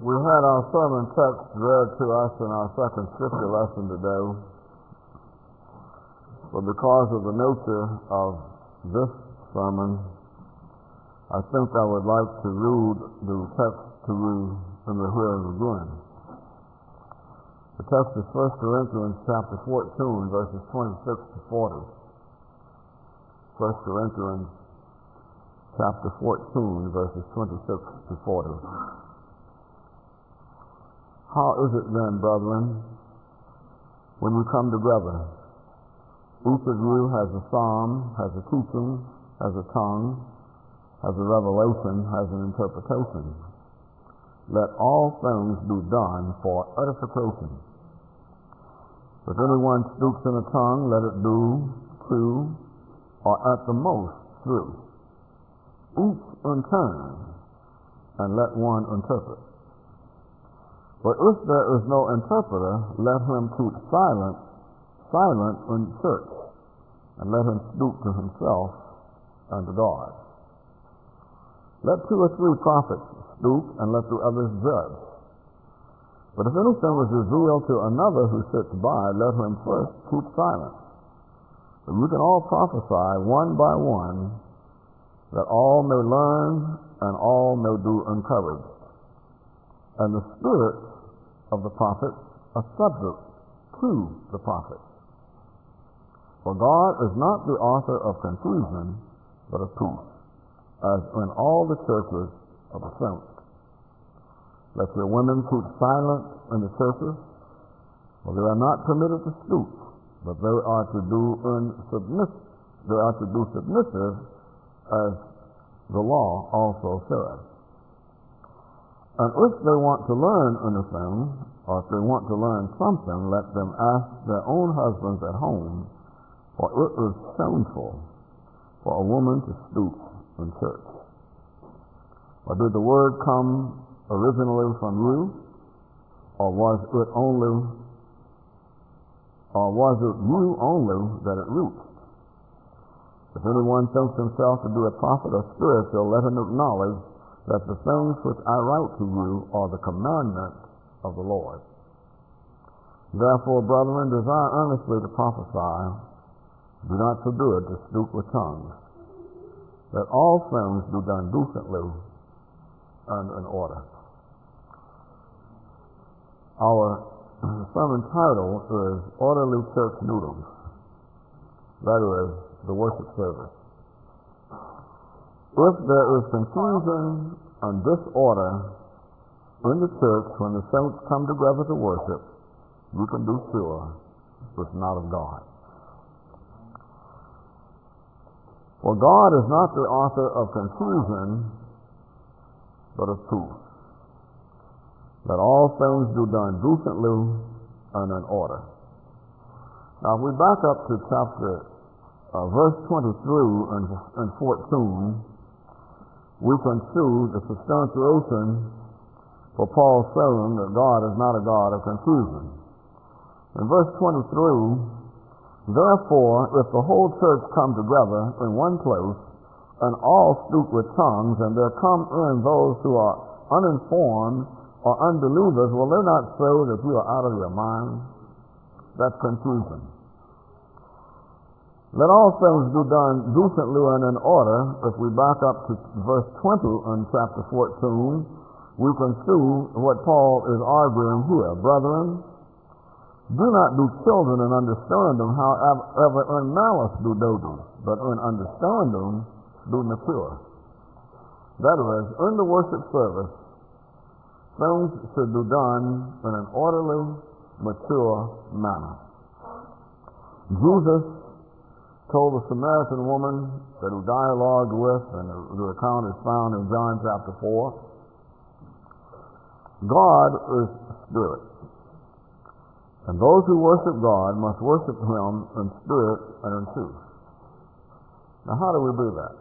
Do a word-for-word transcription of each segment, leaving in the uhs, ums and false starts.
We had our sermon text read to us in our second scripture lesson today, but because of the nature of this sermon, I think I would like to read the text to you in the hearing again. The text is First Corinthians chapter fourteen, verses twenty-six to forty. First Corinthians chapter fourteen, verses twenty-six to forty. How is it then, brethren, when you come together? Each of you has a psalm, has a teaching, has a tongue, has a revelation, has an interpretation. Let all things be done for edification. If anyone speaks in a tongue, let it do two, or at the most three, each in turn, and let one interpret. But if there is no interpreter, let him keep silent, silent in church, and let him speak to himself and to God. Let two or three prophets speak, and let the others judge. But if anything is revealed to another who sits by, let him first keep silent. For you can all prophesy one by one, that all may learn and all may be encouraged. And the spirits of the prophets are subject to the prophets. For God is not the author of confusion, but of peace, as in all the churches of the saints. Let your women keep silent in the churches, for they are not permitted to speak, but they are to do in submiss they are to be submissive, as the law also says. And if they want to learn anything, or if they want to learn something, let them ask their own husbands at home, for it is shameful for a woman to speak in church. Or did the word come originally from you, or was it only, or was it you only that it reached? If anyone thinks himself to be a prophet or spiritual, let him acknowledge that the things which I write to you are the commandments of the Lord. Therefore, brethren, desire earnestly to prophesy, do not forbid to speak with tongues. Let all things be done decently and in order. Our sermon title is Orderly Church Meetings. That is, the worship service. If there is confusion and disorder in the church when the saints come together to worship, you can be sure it's not of God. For God is not the author of confusion, but of peace. Let all things be done decently and in order. Now, if we back up to chapter uh, verse twenty-three and, and fourteen, we can see the substantiation for Paul saying that God is not a God of confusion. In verse twenty-three, therefore, if the whole church come together in one place, and all speak with tongues, and there come in those who are uninformed or unbelievers, will they not say that you are out of your mind? That's confusion. Let all things be done decently and in order. If we back up to verse twenty in chapter fourteen, we can see what Paul is arguing here. Brethren, do not be children in understanding, however in malice do babies, but in understanding be mature. That is, in the worship service, things should be done in an orderly, mature manner. Jesus told the Samaritan woman that he dialogued with, and the account is found in John chapter four, God is spirit, and those who worship God must worship him in spirit and in truth. Now, how do we do that?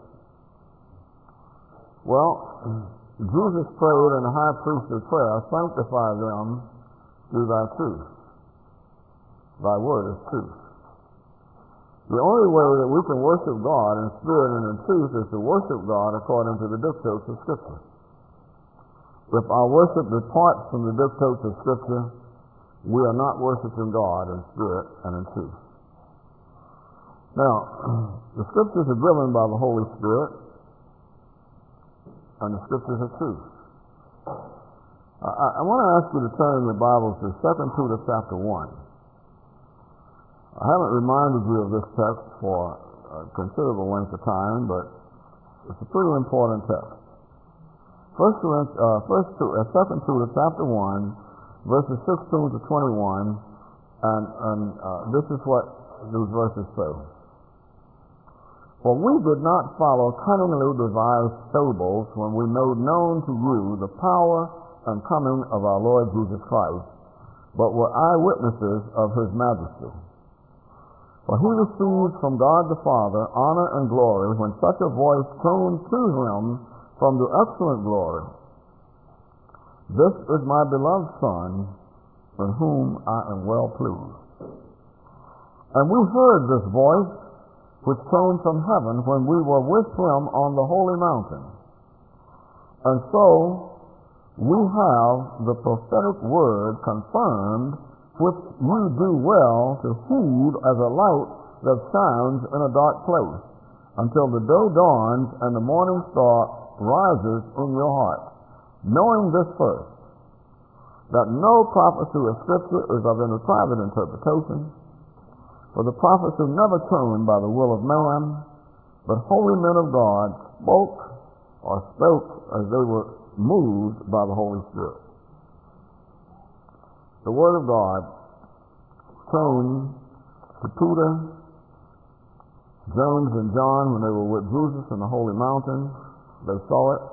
Well, Jesus prayed in the high priestly prayer, sanctify them through thy truth. Thy word is truth. The only way that we can worship God in spirit and in truth is to worship God according to the dictates of Scripture. If our worship departs from the dictates of Scripture, we are not worshiping God in spirit and in truth. Now, the Scriptures are given by the Holy Spirit, and the Scriptures are truth. I, I want to ask you to turn in your Bibles to Second Peter chapter one. I haven't reminded you of this text for a considerable length of time, but it's a pretty important text. First, uh, first, uh, Second Peter chapter one, verses sixteen to twenty-one, and, and uh, this is what these verses say. For we did not follow cunningly devised fables when we made known to you the power and coming of our Lord Jesus Christ, but were eyewitnesses of his majesty. For he received from God the Father honor and glory when such a voice came to him from the excellent glory. This is my beloved Son, in whom I am well pleased. And we heard this voice, which came from heaven when we were with him on the holy mountain. And so we have the prophetic word confirmed, which you do well to heed as a light that shines in a dark place, until the day dawns and the morning star rises in your heart. Knowing this first, that no prophecy of Scripture is of any private interpretation, for the prophecy never came by the will of man, but holy men of God spoke or spoke as they were moved by the Holy Spirit. The Word of God came to Peter, James, and John when they were with Jesus in the holy mountain. They saw it.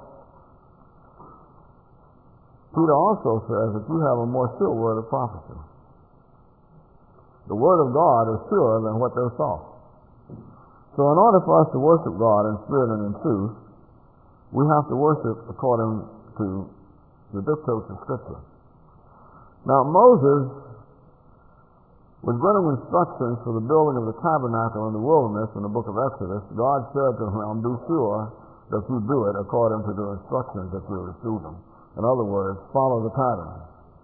Peter also says that you have a more sure word of prophecy. The Word of God is surer than what they saw. So in order for us to worship God in spirit and in truth, we have to worship according to the dictates of Scripture. Now Moses was getting instructions for the building of the tabernacle in the wilderness in the book of Exodus. God said to him, be sure that you do it according to the instructions that you received. In other words, follow the pattern.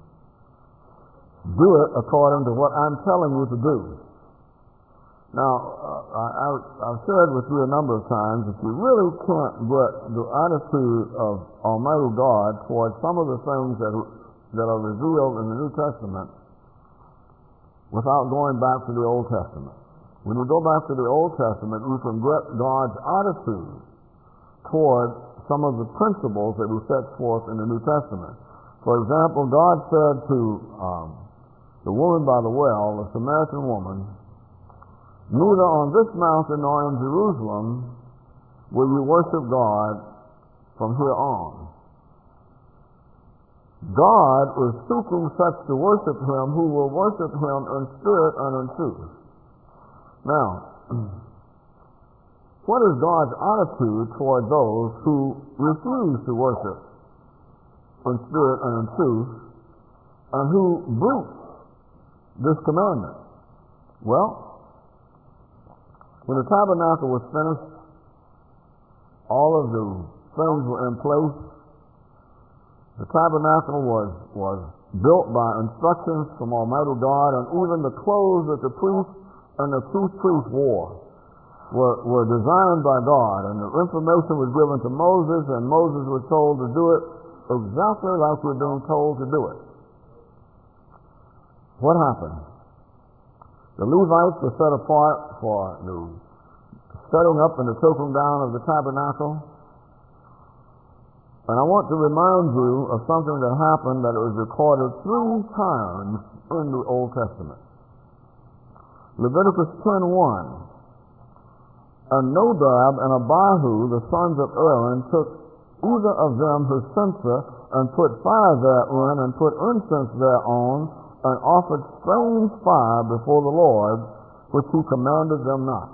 Do it according to what I'm telling you to do. Now, uh, I, I've shared with you a number of times that you really can't get the attitude of Almighty God towards some of the things that, that are revealed in the New Testament without going back to the Old Testament. When you go back to the Old Testament, you can get God's attitude toward some of the principles that he sets forth in the New Testament. For example, God said to um, the woman by the well, the Samaritan woman, neither on this mountain nor in Jerusalem will you worship God from here on. God is seeking such to worship him who will worship him in spirit and in truth. Now, what is God's attitude toward those who refuse to worship in spirit and in truth and who break this commandment? Well, when the tabernacle was finished, all of the things were in place. The tabernacle was, was built by instructions from Almighty God, and even the clothes that the priest and the chief priest wore were, were designed by God, and the information was given to Moses, and Moses was told to do it exactly like we're being told to do it. What happened? The Levites were set apart for the setting up and the taking down of the tabernacle. And I want to remind you of something that happened that was recorded three times in the Old Testament. Leviticus ten one. And Nadab and Abihu, the sons of Aaron, took either of them his censer and put fire therein and put incense thereon and offered strange fire before the Lord, which he commanded them not.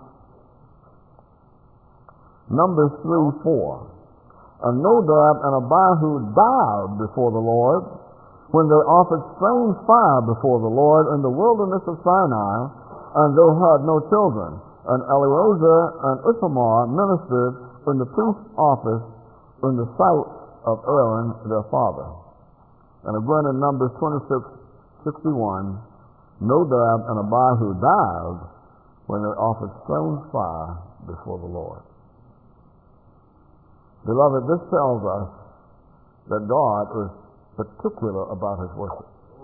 Numbers three four. And Nadab and Abihu died before the Lord when they offered strange fire before the Lord in the wilderness of Sinai, and they had no children. And Eleazar and Ithamar ministered in the priest's office in the sight of Aaron their father. And again in Numbers twenty-six sixty-one, Nadab and Abihu died when they offered strange fire before the Lord. Beloved, this tells us that God is particular about his worship.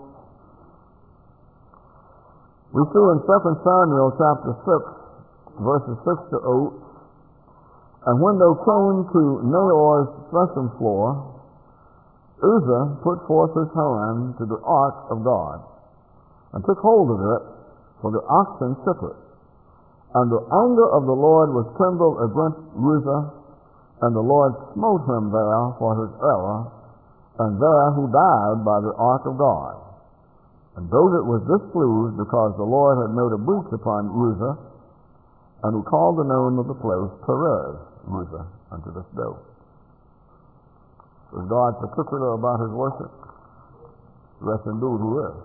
We see in Second Samuel chapter six, verses six to eight, and when they came to Naor's threshing floor, Uzzah put forth his hand to the ark of God, and took hold of it, for the oxen shook it. And the anger of the Lord was kindled against Uzzah, and the Lord smote him there for his error, and there he died by the ark of God. And David was displeased because the Lord had made a breach upon Uzzah, and he called the name of the place Perez Uzzah unto this day. Is God particular about his worship? Yes, indeed he is.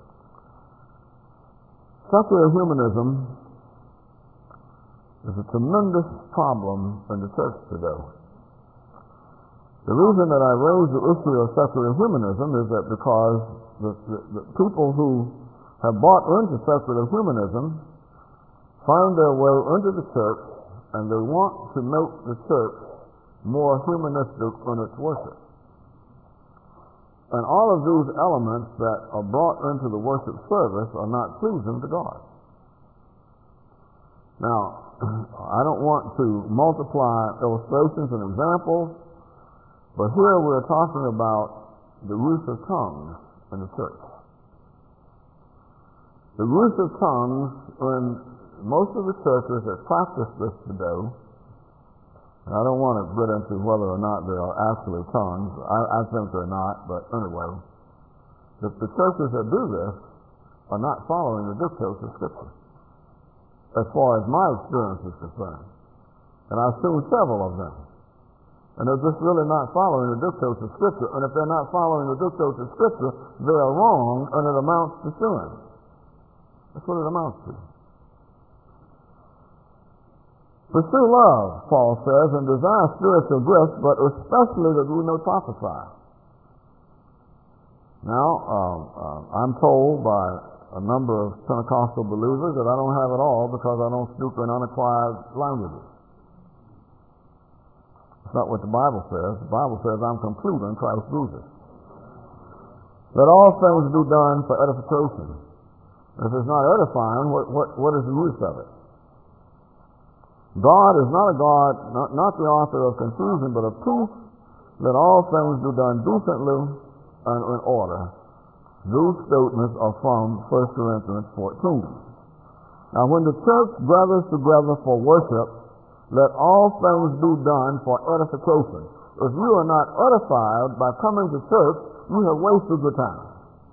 Secular humanism is a tremendous problem in the church today. The reason that I raise the issue of secular humanism is that because the, the, the people who have bought into secular humanism find their way into the church, and they want to make the church more humanistic in its worship. And all of these elements that are brought into the worship service are not pleasing to God. Now, I don't want to multiply illustrations and examples, but here we're talking about the use of tongues in the church. The use of tongues in most of the churches that practice this today, and I don't want to get into whether or not they are actually tongues. I, I think they're not, but anyway, the, the churches that do this are not following the dictates of Scripture, as far as my experience is concerned. And I've seen several of them. And they're just really not following the dictates of Scripture. And if they're not following the dictates of Scripture, they are wrong, and it amounts to sin. That's what it amounts to. Pursue love, Paul says, and desire spiritual gifts, but especially that we may prophesy. Now, um, uh, I'm told by a number of Pentecostal believers that I don't have it all because I don't speak in unacquired languages. It's not what the Bible says. The Bible says I'm complete in Christ Jesus. Let all things be done for edification. If it's not edifying, what, what, what is the use of it? God is not a God, not, not the author of confusion, but of peace. Let all things be done decently and in order. These statements are from First Corinthians fourteen. Now, when the church gathers together for worship, let all things be done for edification. If you are not edified by coming to church, you have wasted your time.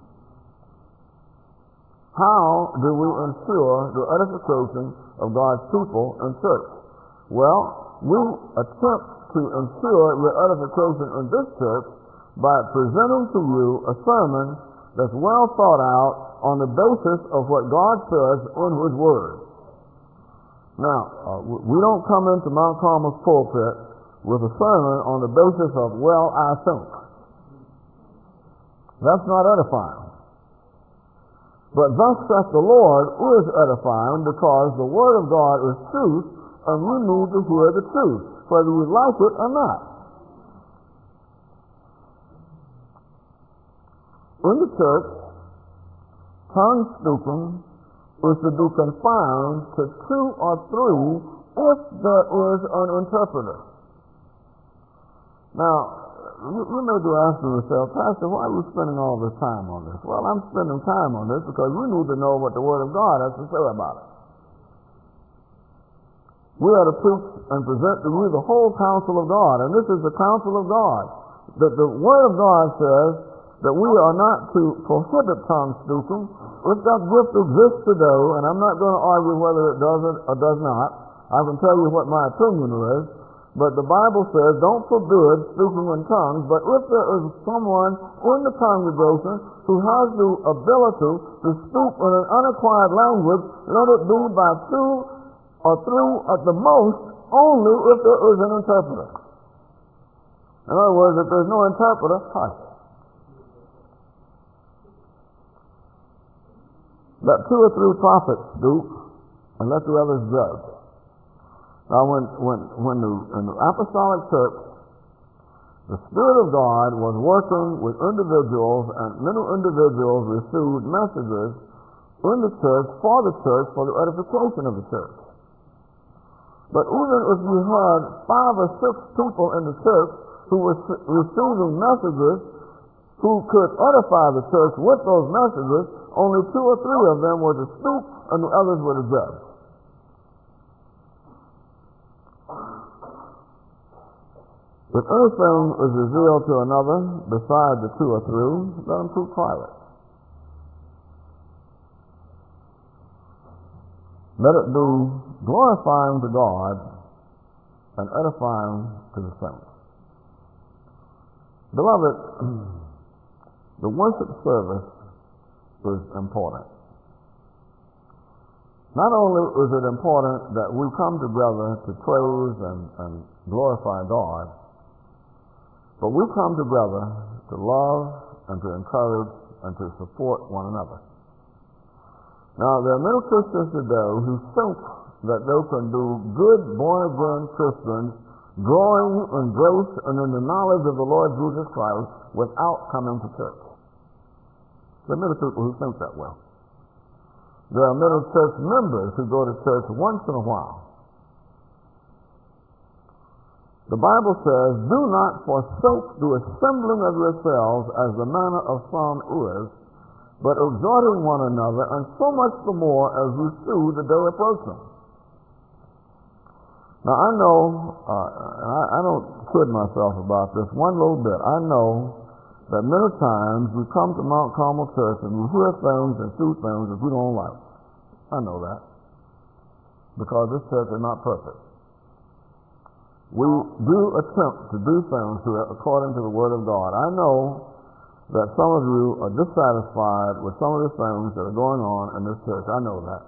How do we ensure the edification of God's people in church? Well, we attempt to ensure your edification in this church by presenting to you a sermon that's well thought out on the basis of what God says in His Word. Now, uh, we don't come into Mount Carmel's pulpit with a sermon on the basis of, well, I think. That's not edifying. But thus saith the Lord is edifying, because the Word of God is truth, and you need to hear the truth, whether you like it or not. In the church, tongue speaking is to be confined to two or three if there is an interpreter. Now, you, you may be asking yourself, Pastor, why are you spending all this time on this? Well, I'm spending time on this because you need to know what the Word of God has to say about it. We are to preach and present to you the whole counsel of God, and this is the counsel of God. That the Word of God says that we are not to prohibit tongue speaking. If that gift exists today, and I'm not going to argue whether it does or does not, I can tell you what my opinion is. But the Bible says, don't forbid speaking in tongues, but if there is someone in the congregation who has the ability to speak in an unacquired language, let it be by two or three at the most, only if there is an interpreter. In other words, if there's no interpreter, hush. Let two or three prophets speak, and let the others judge. Now, when when when the, in the apostolic church, the Spirit of God was working with individuals, and many individuals received messages in the church, for the church, for the edification of the church. But even if you had five or six people in the church who were receiving messages who could edify the church with those messages, only two or three of them were to speak and the others were to judge. If anything is revealed to another besides the two or three, let them keep quiet. Let it be glorifying to God and edifying to the saints. Beloved, the worship service is important. Not only is it important that we come together to praise and, and glorify God, but we come together to love and to encourage and to support one another. Now, there are many Christians today who think that they can do good born-again Christians growing in grace and in the knowledge of the Lord Jesus Christ without coming to church. There are many people who think that way. There are many church members who go to church once in a while. The Bible says, do not forsake the assembling of yourselves as the manner of some is, but exhorting one another, and so much the more as you see the day approaching. Now I know, uh, I, I don't kid myself about this one little bit. I know that many times we come to Mount Carmel Church and we hear things and see things that we don't like. I know that. Because this church is not perfect. We do attempt to do things according to the Word of God. I know that some of you are dissatisfied with some of the things that are going on in this church. I know that.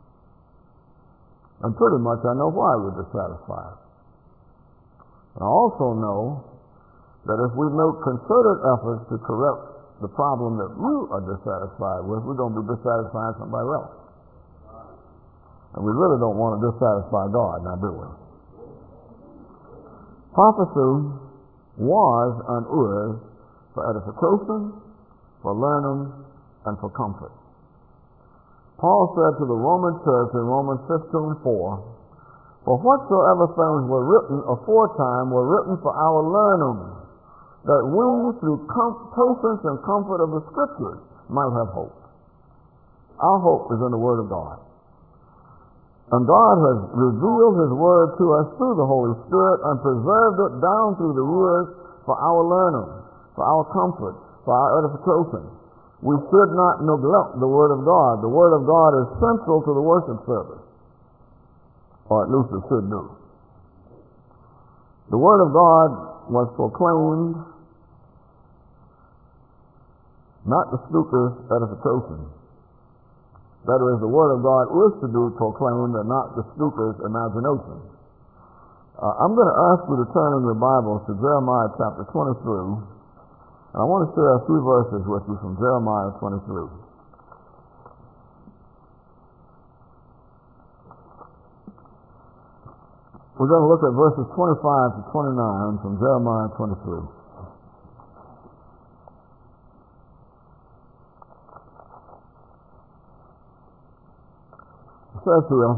And pretty much I know why we're dissatisfied. I also know that if we make concerted efforts to correct the problem that you are dissatisfied with, we're going to be dissatisfying somebody else. And we really don't want to dissatisfy God, now do we? Prophecy was and is for edification, for learning, and for comfort. Paul said to the Roman church in Romans fifteen four, for whatsoever things were written aforetime were written for our learning, that we through com- patience and comfort of the Scriptures might have hope. Our hope is in the Word of God. And God has revealed His Word to us through the Holy Spirit and preserved it down through the years for our learning, for our comfort, for our edification. We should not neglect the Word of God. The Word of God is central to the worship service, or at least it should do. The Word of God was proclaimed, not the speaker's edification. That is, the Word of God is to be proclaimed and not the speaker's imagination. Uh, I'm going to ask you to turn in your Bibles to Jeremiah chapter twenty-three. And I want to share a few verses with you from Jeremiah twenty-three. We're going to look at verses twenty-five to twenty-nine from Jeremiah twenty-three. It says here,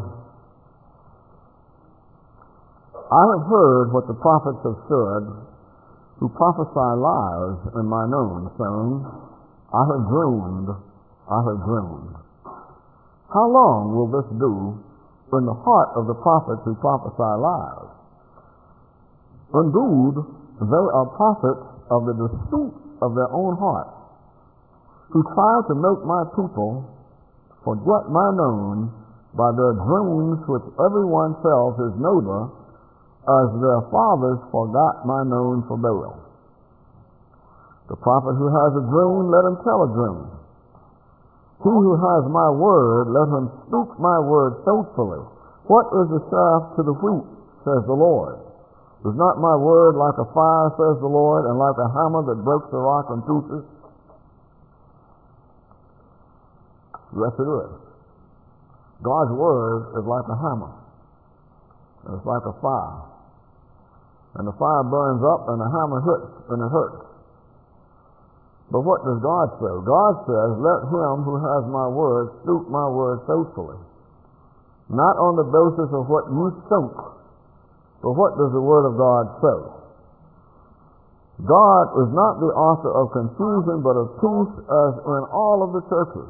I have heard what the prophets have said, who prophesy lies in my name, saying, I have dreamed, I have dreamed. How long will this do in the heart of the prophets who prophesy lies? Indeed, they are prophets of the deceit of their own hearts, who try to make my people forget my name by their dreams which everyone tells his neighbor, as their fathers forgot my name for Baal. The prophet who has a dream, let him tell a dream. He who has my word, let him speak my word faithfully. What is the chaff to the wheat, says the Lord? Is not my word like a fire, says the Lord, and like a hammer that breaks the rock in pieces? Yes, it is. God's word is like a hammer. It's like a fire. And the fire burns up and the hammer hits and it hurts. But what does God say? God says, let him who has my word stoop my word faithfully. Not on the basis of what you think, but what does the word of God say? God is not the author of confusion, but of peace, as in all of the churches.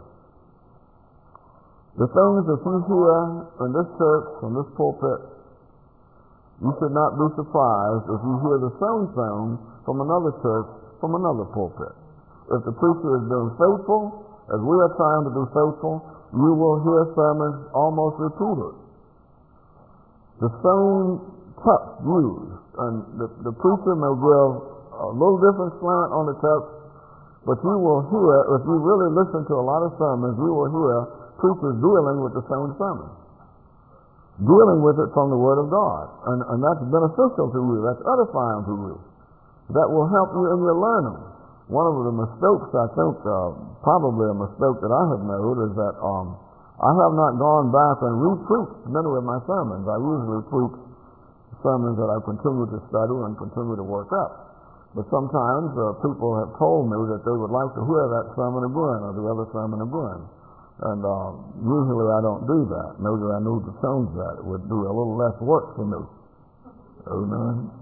The things that you hear in this church, from this pulpit, you should not be surprised if you hear the same thing from another church, from another pulpit. If the preacher is being faithful, as we are trying to be faithful, you will hear sermons almost repeated. The same text used, and the, the preacher may give a little different slant on the text, but you will hear, if you really listen to a lot of sermons, you will hear preachers dealing with the same sermon, dealing with it from the Word of God, and, and that's beneficial to you, that's edifying to you, that will help you in your learning. One of the mistakes, I think, uh, probably a mistake that I have made, is that um, I have not gone back and re-preached many of my sermons. I usually preach sermons that I continue to study and continue to work up. But sometimes uh, people have told me that they would like to hear that sermon again or the other sermon again. And uh, usually I don't do that. Maybe I need to change that. It would do a little less work for me. Amen.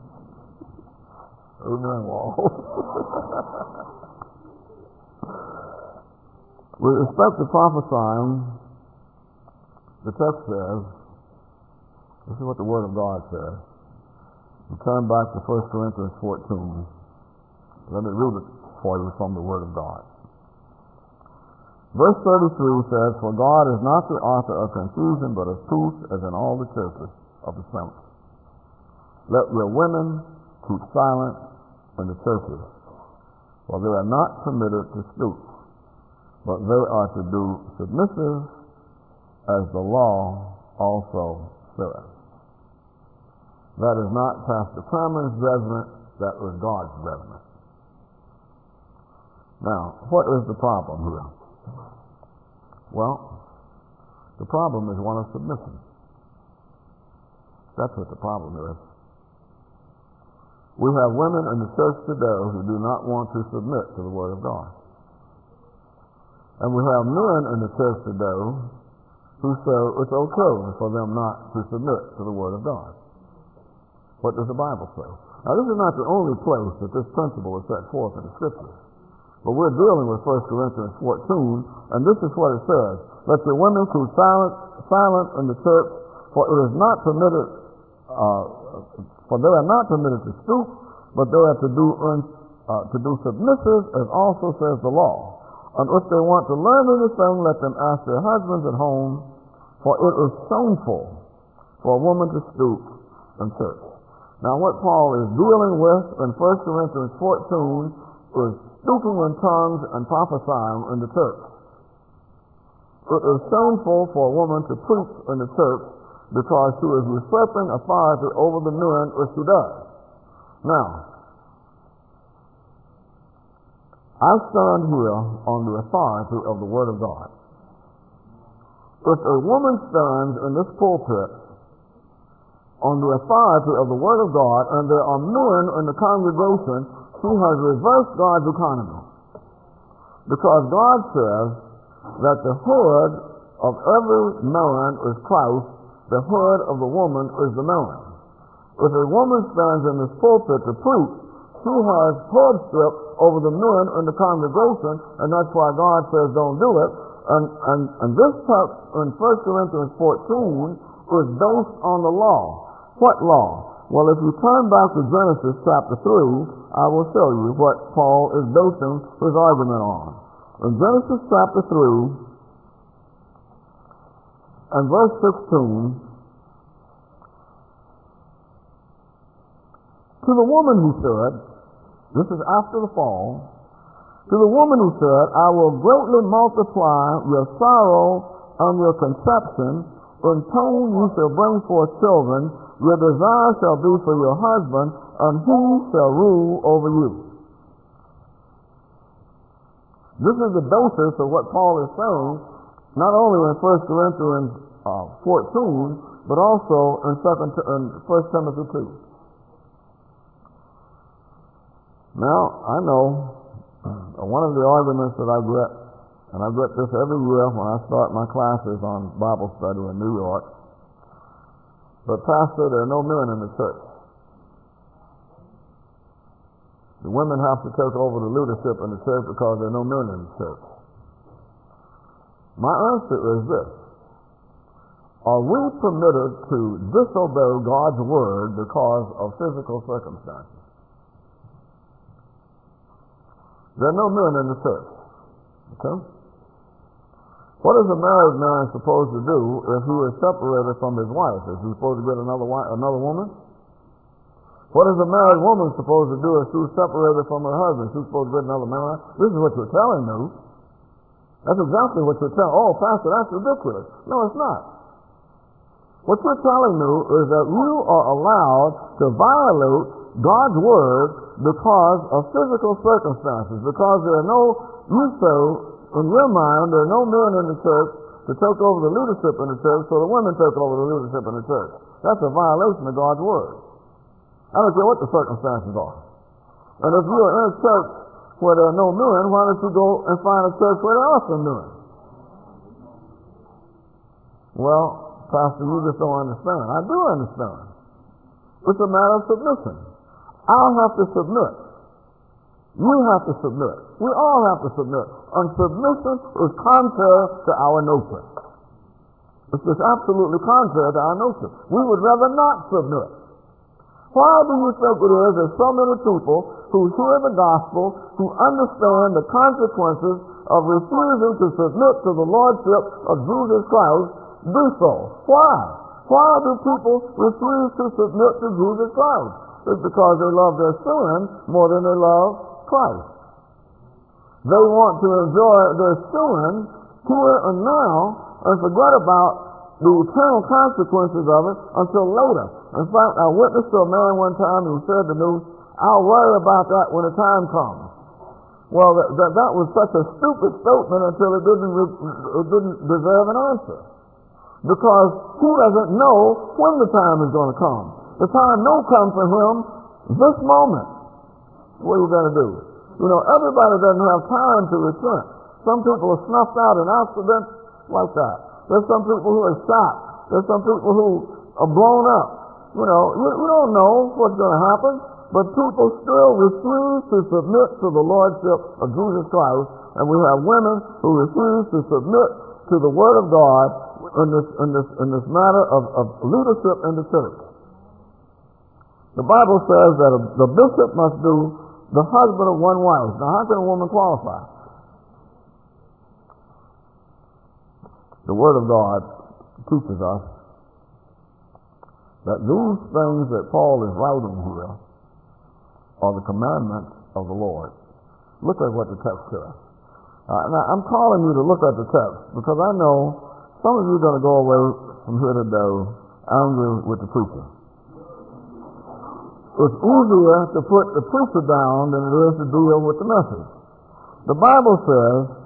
Amen, Wall. With respect to prophesying, the text says, this is what the Word of God says. We turn back to First Corinthians fourteen. Let me read it for you from the Word of God. Verse thirty-three says, for God is not the author of confusion, but of peace, as in all the churches of the saints. Let your women keep silent in the churches, for they are not permitted to speak, but they are to be submissive, as the law also says. That is not Pastor Clemens' judgment, that was God's judgment. Now, what is the problem here? Well, the problem is one of submission. That's what the problem is. We have women in the church today who do not want to submit to the Word of God. And we have men in the church today who say it's okay for them not to submit to the Word of God. What does the Bible say? Now, this is not the only place that this principle is set forth in the Scriptures. But we're dealing with First Corinthians fourteen, and this is what it says. Let your women keep silent, silent in the church, for it is not permitted, uh, for they are not permitted to speak, but they are to do, uh, to do submissive, as also says the law. And if they want to learn anything, let them ask their husbands at home, for it is shameful for a woman to stoop in church. Now, what Paul is dealing with in First Corinthians fourteen is speaking in tongues and prophesying in the church. It is shameful for a woman to preach in the church because she is usurping authority over the men if she does. Now, I stand here on the authority of the Word of God. If a woman stands in this pulpit on the authority of the Word of God, and there are men in the congregation, she has reversed God's economy. Because God says that the head of every man is Christ, the head of the woman is the man. If a woman stands in this pulpit to preach, she has headship over the men in the congregation, and that's why God says don't do it. And, and, and this text in First Corinthians fourteen is based on the law. What law? Well, if you turn back to Genesis chapter three, I will show you what Paul is basing his argument on. In Genesis chapter three and verse sixteen, to the woman he said, this is after the fall, to the woman he said, I will greatly multiply your sorrow and your conception. In pain you shall bring forth children, Your desire shall be for your husband, and he shall rule over you. This is the basis of what Paul is saying, not only in First Corinthians uh, fourteen, but also in Second in First Timothy two. Now, I know uh, one of the arguments that I get, and I get this every year when I start my classes on Bible study in New York, but Pastor, there are no men in the church. The women have to take over the leadership in the church because there are no men in the church. My answer is this. Are we permitted to disobey God's word because of physical circumstances? There are no men in the church. Okay? What is a married man supposed to do if he is separated from his wife? Is he supposed to get another wife, another woman? What is a married woman supposed to do if she's separated from her husband? She's supposed to get another man? This is what you're telling me. That's exactly what you're telling. Oh, Pastor, that's ridiculous. No, it's not. What you're telling me is that you are allowed to violate God's word because of physical circumstances, because there are no, you say, in your mind, there are no men in the church to take over the leadership in the church, so the women take over the leadership in the church. That's a violation of God's word. I don't care what the circumstances are. And if you're in a church where there are no men, why don't you go and find a church where there are some men? Well, Pastor, you just don't understand. I do understand. It's a matter of submission. I'll have to submit. You have to submit. We all have to submit. And submission is contrary to our nature. It's just absolutely contrary to our nature. We would rather not submit. Why do you think it is that so many people who hear the gospel, who understand the consequences of refusing to submit to the lordship of Jesus Christ, do so? Why? Why do people refuse to submit to Jesus Christ? It's because they love their sin more than they love Christ. They want to enjoy their sin here and now and forget about the eternal consequences of it until later. In fact, I witnessed to a man one time who said to me, I'll worry about that when the time comes. Well, that, that, that was such a stupid statement until it didn't, it didn't deserve an answer. Because he doesn't know when the time is going to come. The time may come for him this moment. What are you going to do? You know, everybody doesn't have time to repent. Some people are snuffed out in accidents like that. There's some people who are shot. There's some people who are blown up. You know, you, you don't know what's going to happen, but people still refuse to submit to the lordship of Jesus Christ, and we have women who refuse to submit to the word of God in this in this in this matter of, of leadership in the church. The Bible says that a, the bishop must be the husband of one wife. Now, how can a woman qualify? The Word of God teaches us that these things that Paul is writing here are the commandments of the Lord. Look at what the text says. Uh, now, I'm calling you to look at the text because I know some of you are going to go away from here today angry with the preacher. It's easier to put the preacher down than it is to deal with the message. The Bible says,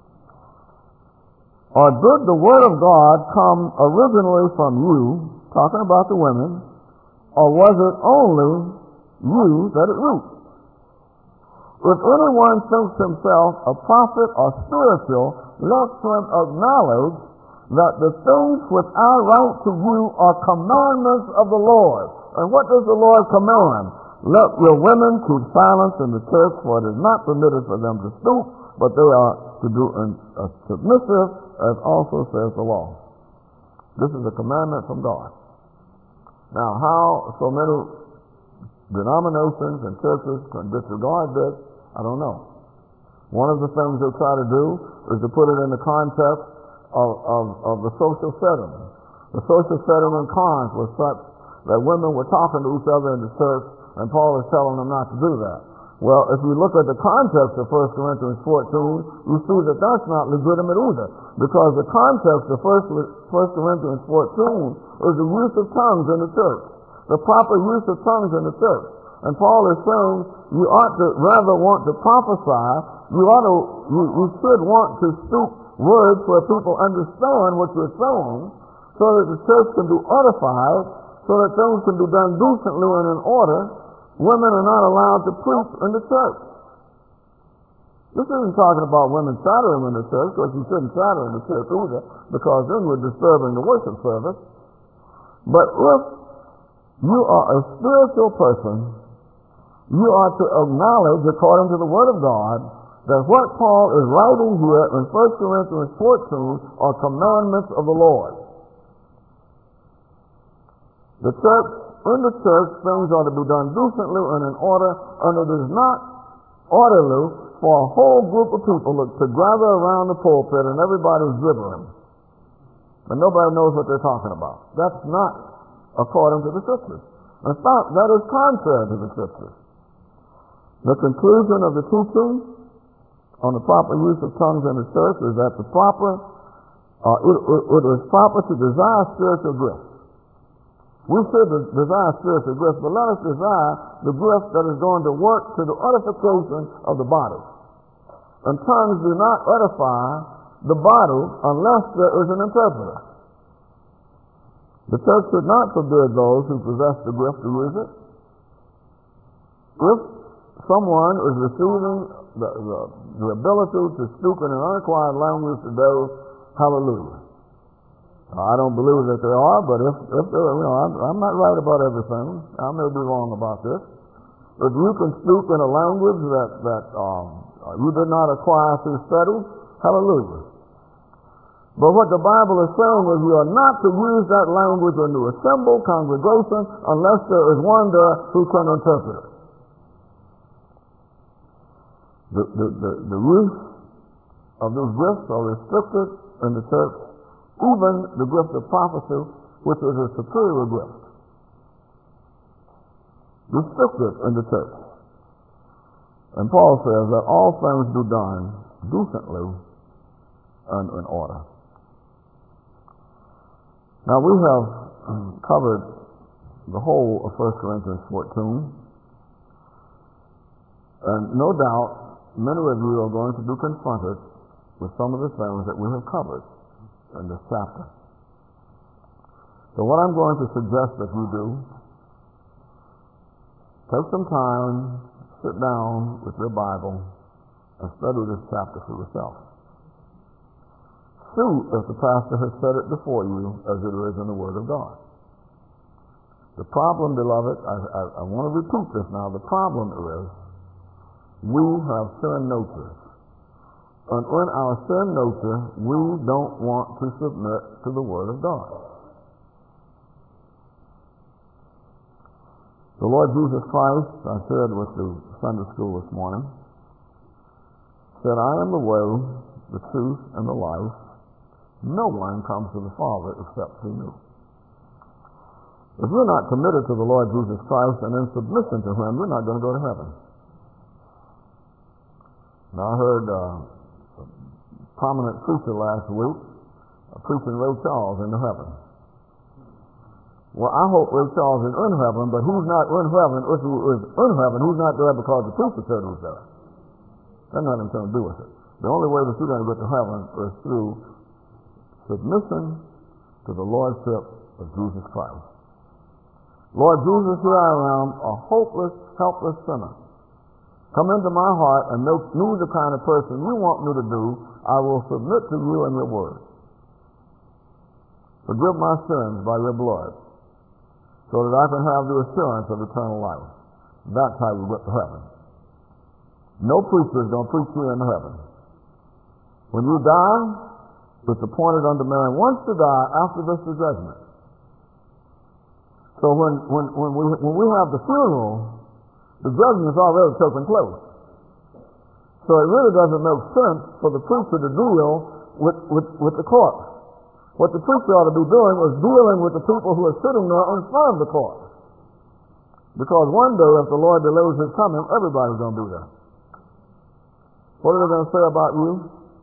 or did the word of God come originally from you, talking about the women, or was it only you that it reached? If anyone thinks himself a prophet or spiritual, let him acknowledge that the things which I write to you are commandments of the Lord. And what does the Lord command? Let your women keep silence in the church, for it is not permitted for them to stoop, but they are to do in a submissive, as also says the law. This is a commandment from God. Now, how so many denominations and churches can disregard this, I don't know. One of the things they try to do is to put it in the context of, of, of the social setting. The social setting in Corinth was such that women were talking to each other in the church, and Paul is telling them not to do that. Well, if you look at the context of First Corinthians fourteen, you see that that's not legitimate either. Because the context of First Corinthians fourteen is the use of tongues in the church. the proper use of tongues in the church. And Paul is saying you ought to rather want to prophesy, you ought to, you, you should want to speak words where people understand what you're saying, so that the church can be edified, so that things can be done decently and in order. Women are not allowed to preach in the church. This isn't talking about women chattering in the church, because you shouldn't chatter in the church either, because then you're disturbing the worship service. But if you are a spiritual person, you are to acknowledge, according to the Word of God, that what Paul is writing here in First Corinthians fourteen are commandments of the Lord. The church, in the church, things are to be done decently and in order, and it is not orderly for a whole group of people to gather around the pulpit and everybody's gibbering, and nobody knows what they're talking about. That's not according to the Scriptures. In fact, that is contrary to the Scriptures. The conclusion of the teaching on the proper use of tongues in the church is that the proper, uh, it, it, it is proper to desire spiritual gifts. We should desire spiritual gifts, but let us desire the gift that is going to work to the edification of the body. And tongues do not edify the body unless there is an interpreter. The church should not forbid those who possess the gift to use it. If someone is receiving the, the, the ability to speak in an unacquired language today, hallelujah. I don't believe that they are, but if, if they're, you know, I'm, I'm not right about everything. I may be wrong about this. If you can speak in a language that, that um, you did not acquire through study, hallelujah. But what the Bible is saying is you are not to use that language in the assembled congregation unless there is one there who can interpret it. The, the, the, the use of these gifts are restricted in the church, even the gift of prophecy, which is a superior gift. Restricted in the church. And Paul says that all things be done decently and in order. Now we have covered the whole of First Corinthians fourteen, and no doubt many of you are going to be confronted with some of the things that we have covered in this chapter. So what I'm going to suggest that you do, take some time, sit down with your Bible, and study this chapter for yourself. See if the pastor has said it before you as it is in the Word of God. The problem, beloved, I, I, I want to repeat this now, the problem is we have sin natures. And in our sin nature, we don't want to submit to the Word of God. The Lord Jesus Christ, I shared with the Sunday school this morning, said, I am the way, the truth, and the life. No one comes to the Father except through me. If you're not committed to the Lord Jesus Christ and in submission to Him, you're not going to go to heaven. Now I heard uh, a prominent preacher last week uh, preaching Ray Charles into heaven. Well, I hope Ray Charles is in heaven, but he's not in heaven. If he is in heaven, he's not there because the preacher said he was there. That's nothing to do with it. The only way that you're going to get to heaven is through submission to the Lordship of Jesus Christ. Lord Jesus, here I am, a hopeless, helpless sinner. Come into my heart and make me the kind of person you want me to do. I will submit to you and your word. Forgive my sins by your blood, so that I can have the assurance of eternal life. That's how you get to heaven. No preacher is going to preach you into heaven. When you die, it's appointed unto man once to die, after this the judgment. So when, when, when, we, when we have the funeral, the judgment is already taken place. So it really doesn't make sense for the preacher to deal with, with, with the corpse. What the preacher ought to be doing is dealing with the people who are sitting there in front of the corpse. Because one day, if the Lord delays His coming, everybody's going to be there. What are they going to say about you?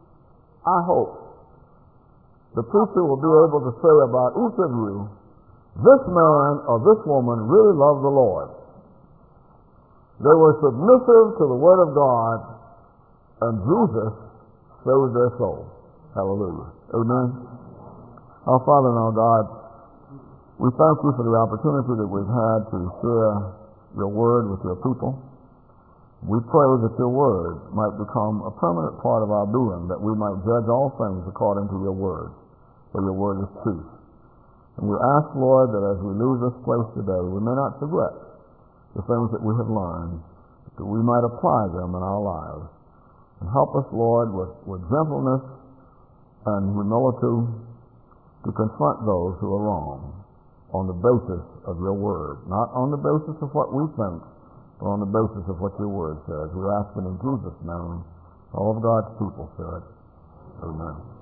I hope the preacher will be able to say about each of you this man or this woman really loved the Lord. They were submissive to the Word of God, and Jesus saved their soul. Hallelujah. Amen. Our Father and our God, we thank you for the opportunity that we've had to share your Word with your people. We pray that your Word might become a permanent part of our being, that we might judge all things according to your Word, for your Word is truth. And we ask, Lord, that as we leave this place today, we may not forget the things that we have learned, that we might apply them in our lives. And help us, Lord, with, with gentleness and humility to confront those who are wrong on the basis of your Word, not on the basis of what we think, but on the basis of what your Word says. We ask it in Jesus' name. All of God's people said, amen.